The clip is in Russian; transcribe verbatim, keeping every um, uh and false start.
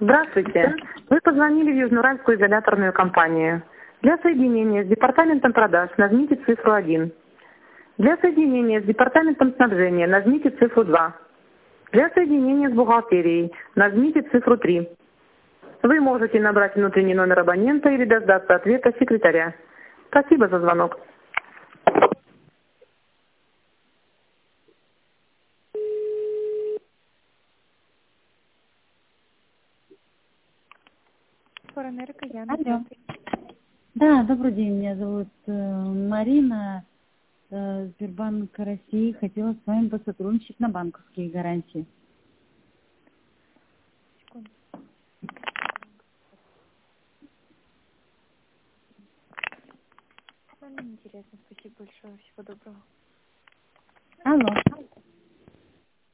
Здравствуйте. Вы позвонили в Южноуральскую изоляторную компанию. Для соединения с департаментом продаж нажмите цифру один. Для соединения с департаментом снабжения нажмите цифру два. Для соединения с бухгалтерией нажмите цифру три. Вы можете набрать внутренний номер абонента или дождаться ответа секретаря. Спасибо за звонок. Форонерка Яна, Алло. здравствуйте. Да, добрый день. Меня зовут э, Марина, э, Сбербанк России. Хотела с вами посотрудничать на банковские гарантии. Секунду. Очень интересно, спасибо большое, всего доброго. Алло.